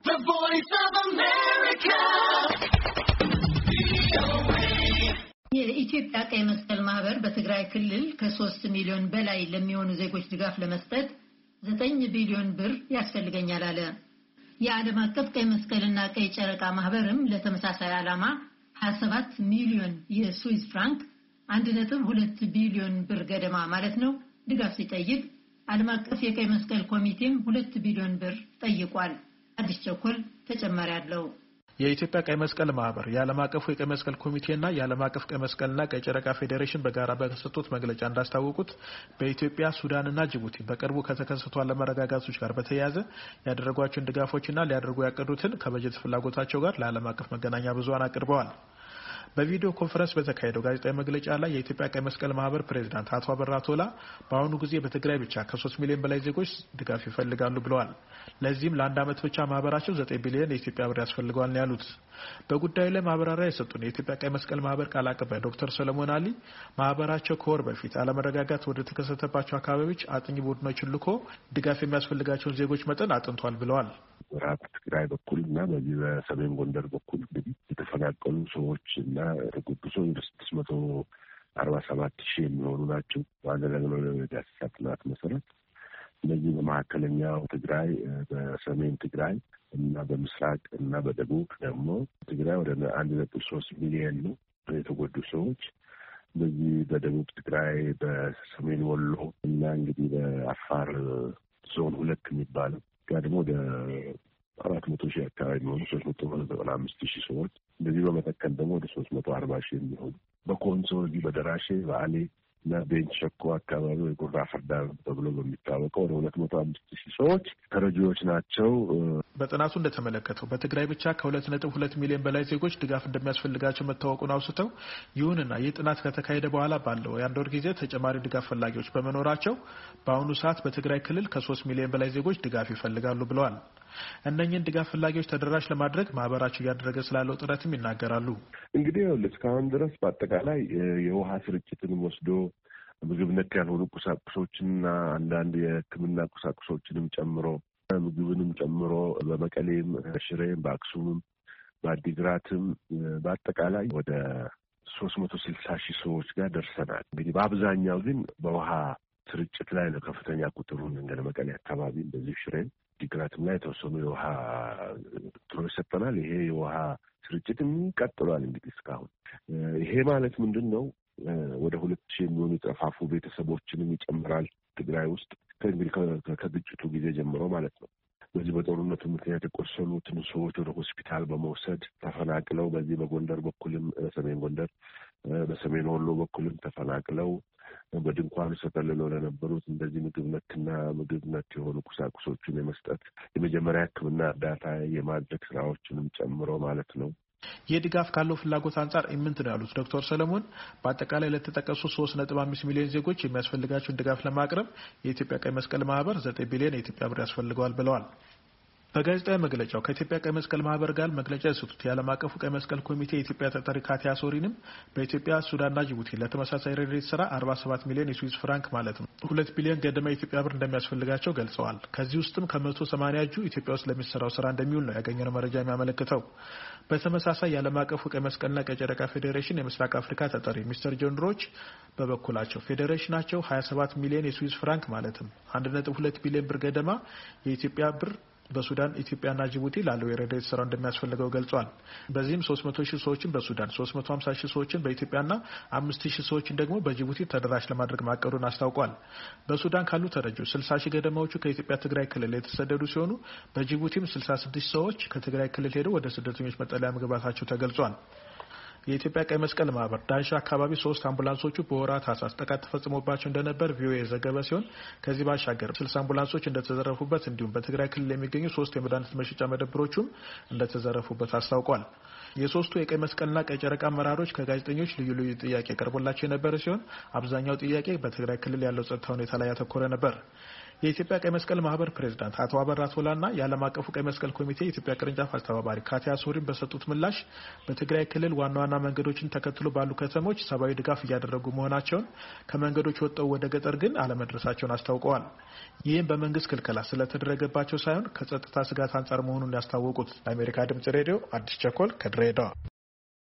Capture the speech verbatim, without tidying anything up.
The Voice of America. የኢትዮጵያ ቀይ መስቀል ማህበር በትግራይ ክልል ከ3 ሚሊዮን በላይ ለሚሆኑ ዜጎች ድጋፍ ለመስጠት ዘጠኝ ቢሊዮን ብር ያስፈልገኛል አለ። የዓለም አቀፍ ቀይ መስቀልና ቀይ ጨረቃ ማህበርም ለተመሳሳይ ዓላማ ሃያ ሰባት ሚሊዮን የስዊስ ፍራንክ አንድ ነጥብ ሁለት ቢሊዮን ብር ገደማ ማለት ነው ድጋፍ ሲጠይቅ ዓለም አቀፍ የቀይ መስቀል ኮሚቴም ሁለት ቢሊዮን ብር ጠይቋል። አዲስ ቸኮል ተጨማሪ አለው። የኢትዮጵያ ቀይ መስቀል ማህበር የዓለም አቀፉ የቀይ መስቀል ኮሚቴና የዓለም አቀፍ ቀይ መስቀልና ቀይ ጨረቃ ፌዴሬሽን በጋራ በተሰጡት መግለጫ እንዳስታወቁት በኢትዮጵያ ሱዳንና ጅቡቲ በቅርቡ ከተከሰቱ አለመረጋጋቶች ጋር በተያያዘ ያደረጓቸውን ድጋፎችና ሊያደርጉ ያቀዱትን ከበጀት ፍላጎታቸው ጋር ለዓለም አቀፍ መገናኛ ብዙሃን አቅርበዋል። በቪዲዮ ኮንፈረንስ በተካሄደው ጋዜጣዊ መግለጫ ላይ የኢትዮጵያ ቀይ መስቀል ማህበር ፕሬዝዳንት አቶ አበራ ቶላ በአሁኑ ጊዜ በትግራይ ብቻ ከ3 ሚሊዮን በላይ ዜጎች ድጋፍ ይፈልጋሉ ብለዋል። ለዚህም ለአንድ ዓመት ብቻ ማህበራቸው ዘጠኝ ቢሊዮን የኢትዮጵያ ብር ያስፈልገዋል ነው ያሉት። በጉዳዩ ላይ ማብራሪያ የሰጡን የኢትዮጵያ ቀይ መስቀል ማህበር ቃል አቀባይ ዶክተር ሰለሞን አሊ ማህበራቸው ከወር በፊት አለመረጋጋት ወደ ተከሰተባቸው አካባቢዎች አጥኚ ቡድኖችን ልኮ ድጋፍ የሚያስፈልጋቸውን ዜጎች መጠን አጥንቷል ብለዋል። ምዕራብ ትግራይ በኩልና በዚህ በሰሜን ጎንደር በኩል እንግዲህ የተፈናቀሉ ሰዎች እና የተጎዱ ሰዎች ወደ ስድስት መቶ አርባ ሰባት ሺህ የሚሆኑ ናቸው። ባደረግነው የዳሰሳ ጥናት መሰረት እነዚህ በመካከለኛው ትግራይ፣ በሰሜን ትግራይ እና በምስራቅ እና በደቡብ ደግሞ ትግራይ ወደ አንድ ነጥብ ሶስት ሚሊዮን ነው የተጎዱ ሰዎች። በዚህ በደቡብ ትግራይ፣ በሰሜን ወሎ እና እንግዲህ በአፋር ዞን ሁለት የሚባለው ጋር ደግሞ ወደ አራት መቶ ሺህ አካባቢ የሚሆኑ ሶስት መቶ ዘጠና አምስት ሺህ ሰዎች እንደዚህ በመተከል ደግሞ ወደ ሶስት መቶ አርባ ሺህ የሚሆኑ በኮንሶ እዚህ በደራሼ በአሌ እና ቤንች ሸኮ አካባቢ ወይ ጉራ ፈርዳ ተብሎ በሚታወቀው ወደ ሁለት መቶ አምስት ሺህ ሰዎች ተረጂዎች ናቸው። በጥናቱ እንደተመለከተው በትግራይ ብቻ ከሁለት ነጥብ ሁለት ሚሊዮን በላይ ዜጎች ድጋፍ እንደሚያስፈልጋቸው መታወቁን አውስተው ይሁንና ይህ ጥናት ከተካሄደ በኋላ ባለው የአንድ ወር ጊዜ ተጨማሪ ድጋፍ ፈላጊዎች በመኖራቸው በአሁኑ ሰዓት በትግራይ ክልል ከ3 ሚሊዮን በላይ ዜጎች ድጋፍ ይፈልጋሉ ብለዋል። እነኚህን ድጋፍ ፈላጊዎች ተደራሽ ለማድረግ ማህበራቸው እያደረገ ስላለው ጥረትም ይናገራሉ። እንግዲህ እስካሁን ድረስ በአጠቃላይ የውሃ ስርጭትንም ወስዶ ምግብ ነክ ያልሆኑ ቁሳቁሶችንና አንዳንድ የሕክምና ቁሳቁሶችንም ጨምሮ ምግብንም ጨምሮ በመቀሌም፣ ሽሬም፣ በአክሱምም፣ በአዲግራትም በአጠቃላይ ወደ ሶስት መቶ ስልሳ ሺህ ሰዎች ጋር ደርሰናል። እንግዲህ በአብዛኛው ግን በውሃ ስርጭት ላይ ነው ከፍተኛ ቁጥሩን እንደ መቀሌ አካባቢ እንደዚህ ሽሬም ዲግራትም ላይ የተወሰኑ የውሃ ትሮች ሰጥተናል። ይሄ የውሃ ስርጭትም ቀጥሏል። እንግዲህ እስካሁን ይሄ ማለት ምንድን ነው? ወደ ሁለት ሺህ የሚሆኑ የጠፋፉ ቤተሰቦችንም ይጨምራል ትግራይ ውስጥ ከእንግዲህ ከግጭቱ ጊዜ ጀምሮ ማለት ነው። በዚህ በጦርነቱ ምክንያት የቆሰሉትን ሰዎች ወደ ሆስፒታል በመውሰድ ተፈናቅለው በዚህ በጎንደር በኩልም ሰሜን ጎንደር በሰሜን ወሎ በኩልም ተፈናቅለው በድንኳን ተጠልለው ለነበሩት እንደዚህ ምግብ ነክና ምግብ ነክ የሆኑ ቁሳቁሶችን የመስጠት የመጀመሪያ ሕክምና እርዳታ የማድረግ ስራዎችንም ጨምሮ ማለት ነው። የድጋፍ ካለው ፍላጎት አንጻር ኢምንት ነው ያሉት ዶክተር ሰለሞን በአጠቃላይ ለተጠቀሱ ሶስት ነጥብ አምስት ሚሊዮን ዜጎች የሚያስፈልጋቸውን ድጋፍ ለማቅረብ የኢትዮጵያ ቀይ መስቀል ማህበር ዘጠኝ ቢሊዮን የኢትዮጵያ ብር ያስፈልገዋል ብለዋል። በጋዜጣዊ መግለጫው ከኢትዮጵያ ቀይ መስቀል ማህበር ጋር መግለጫ የሰጡት የዓለም አቀፉ ቀይ መስቀል ኮሚቴ የኢትዮጵያ ተጠሪ ካቲያ ሶሪንም በኢትዮጵያ ሱዳንና ጅቡቲ ለተመሳሳይ ረድኤት ስራ አርባ ሰባት ሚሊዮን የስዊስ ፍራንክ ማለት ነው ሁለት ቢሊዮን ገደማ የኢትዮጵያ ብር እንደሚያስፈልጋቸው ገልጸዋል። ከዚህ ውስጥም ከመቶ ሰማንያ እጁ ኢትዮጵያ ውስጥ ለሚሰራው ስራ እንደሚውል ነው ያገኘነው መረጃ የሚያመለክተው። በተመሳሳይ የዓለም አቀፉ ቀይ መስቀልና ቀይ ጨረቃ ፌዴሬሽን የምስራቅ አፍሪካ ተጠሪ ሚስተር ጆን ሮች በበኩላቸው ፌዴሬሽናቸው ሀያ ሰባት ሚሊዮን የስዊስ ፍራንክ ማለትም አንድ ነጥብ ሁለት ቢሊዮን ብር ገደማ የኢትዮጵያ ብር በሱዳን ኢትዮጵያና ጅቡቲ ላለው የረድኤት ስራ እንደሚያስፈልገው ገልጿል። በዚህም ሶስት መቶ ሺህ ሰዎችን በሱዳን ሶስት መቶ ሃምሳ ሺህ ሰዎችን በኢትዮጵያና አምስት ሺህ ሰዎችን ደግሞ በጅቡቲ ተደራሽ ለማድረግ ማቀዱን አስታውቋል። በሱዳን ካሉ ተረጂዎች ስልሳ ሺህ ገደማዎቹ ከኢትዮጵያ ትግራይ ክልል የተሰደዱ ሲሆኑ በጅቡቲም ስልሳ ስድስት ሰዎች ከትግራይ ክልል ሄደው ወደ ስደተኞች መጠለያ መግባታቸው ተገልጿል። የኢትዮጵያ ቀይ መስቀል ማህበር ዳንሻ አካባቢ ሶስት አምቡላንሶቹ በወራት አሳስ ጥቃት ተፈጽሞባቸው እንደነበር ቪኦኤ ዘገበ ሲሆን ከዚህ ባሻገር ስልሳ አምቡላንሶች እንደተዘረፉበት እንዲሁም በትግራይ ክልል የሚገኙ ሶስት የመድኃኒት መሸጫ መደብሮችም እንደተዘረፉበት አስታውቋል። የሶስቱ የቀይ መስቀልና ቀይ ጨረቃ አመራሮች ከጋዜጠኞች ልዩ ልዩ ጥያቄ ቀርቦላቸው የነበረ ሲሆን አብዛኛው ጥያቄ በትግራይ ክልል ያለው ጸጥታ ሁኔታ ላይ ያተኮረ ነበር። የኢትዮጵያ ቀይ መስቀል ማህበር ፕሬዝዳንት አቶ አበራ ቶላና የዓለም አቀፉ ቀይ መስቀል ኮሚቴ የኢትዮጵያ ቅርንጫፍ አስተባባሪ ካቲያ ሶሪን በሰጡት ምላሽ በትግራይ ክልል ዋና ዋና መንገዶችን ተከትሎ ባሉ ከተሞች ሰብአዊ ድጋፍ እያደረጉ መሆናቸውን ከመንገዶች ወጥተው ወደ ገጠር ግን አለመድረሳቸውን አስታውቀዋል። ይህም በመንግስት ክልከላ ስለተደረገባቸው ሳይሆን ከጸጥታ ስጋት አንጻር መሆኑን ያስታወቁት። ለአሜሪካ ድምጽ ሬዲዮ አዲስ ቸኮል ከድሬዳዋ